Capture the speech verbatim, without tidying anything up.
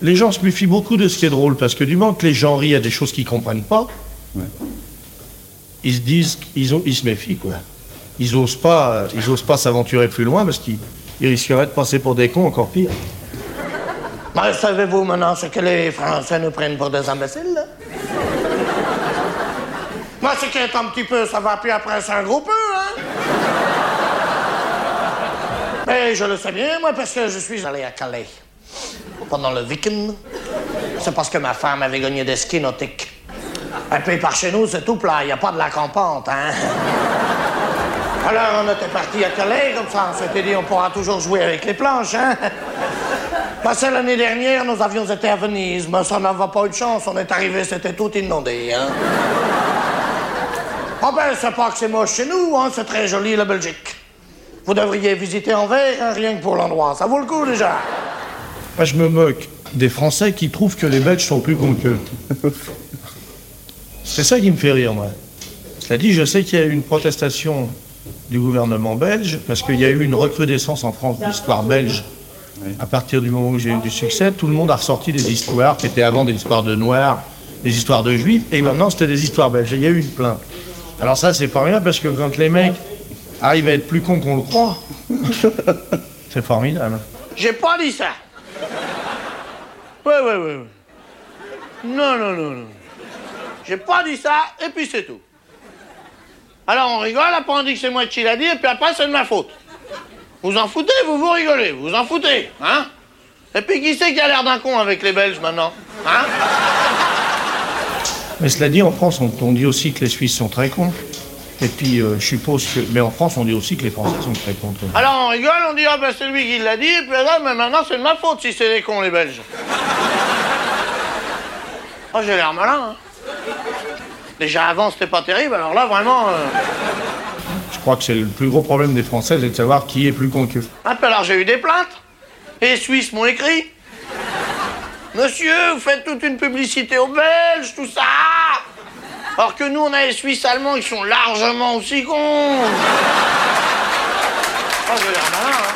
les gens se méfient beaucoup de ce qui est drôle, parce que du moment que les gens rient à des choses qu'ils comprennent pas, ouais. ils se disent, ils, ont, ils se méfient, quoi. Ils osent pas, ils osent pas s'aventurer plus loin, parce qu'ils ils risqueraient de passer pour des cons encore pire. Ben, savez-vous maintenant ce que les Français nous prennent pour des imbéciles, là? Moi, ce qui est un petit peu, ça va, puis après, c'est un gros peu, hein? Mais je le sais bien, moi, parce que je suis allé à Calais pendant le week-end. C'est parce que ma femme avait gagné des skis nautiques. Et puis, par chez nous, c'est tout plat, il n'y a pas de lac en pente, hein? Alors, on était partis à Calais, comme ça, on s'était dit, on pourra toujours jouer avec les planches, hein? Parce que l'année dernière, nos avions étaient à Venise, mais ça n'avait pas eu de chance, on est arrivé, c'était tout inondé, hein? Ah ben, c'est pas que c'est moche chez nous, hein, c'est très joli, la Belgique. Vous devriez visiter Anvers, hein, rien que pour l'endroit. Ça vaut le coup, déjà. Moi, je me moque des Français qui trouvent que les Belges sont plus cons qu'eux. C'est ça qui me fait rire, moi. Cela dit, je sais qu'il y a eu une protestation du gouvernement belge, parce qu'il y a eu une recrudescence en France de l'histoire belge. Oui. À partir du moment où j'ai eu du succès, tout le monde a ressorti des histoires qui étaient avant des histoires de Noirs, des histoires de Juifs, et maintenant, c'était des histoires belges. Et il y a eu une plainte. Alors ça, c'est pas rien, parce que quand les mecs arrivent à être plus cons qu'on le croit, c'est formidable. J'ai pas dit ça. Ouais, ouais, ouais. Non, non, non, non. J'ai pas dit ça, et puis c'est tout. Alors on rigole, après on dit que c'est moi qui l'a dit, et puis après c'est de ma faute. Vous en foutez, vous vous rigolez, vous en foutez, hein? Et puis qui c'est qui a l'air d'un con avec les Belges maintenant, hein? Mais cela dit, en France, on, on dit aussi que les Suisses sont très cons. Et puis, euh, je suppose que... Mais en France, on dit aussi que les Français sont très cons. Alors on rigole, on dit, ah ben c'est lui qui l'a dit, et puis là, mais maintenant c'est de ma faute si c'est des cons, les Belges. Oh, j'ai l'air malin, hein? Déjà avant, c'était pas terrible, alors là, vraiment... Euh... Je crois que c'est le plus gros problème des Français, c'est de savoir qui est plus con qu'eux. Ah, puis alors j'ai eu des plaintes. Et les Suisses m'ont écrit. Monsieur, vous faites toute une publicité aux Belges, tout ça. Alors que nous, on a les Suisses allemands qui sont largement aussi cons. Oh, j'ai l'air malin, hein.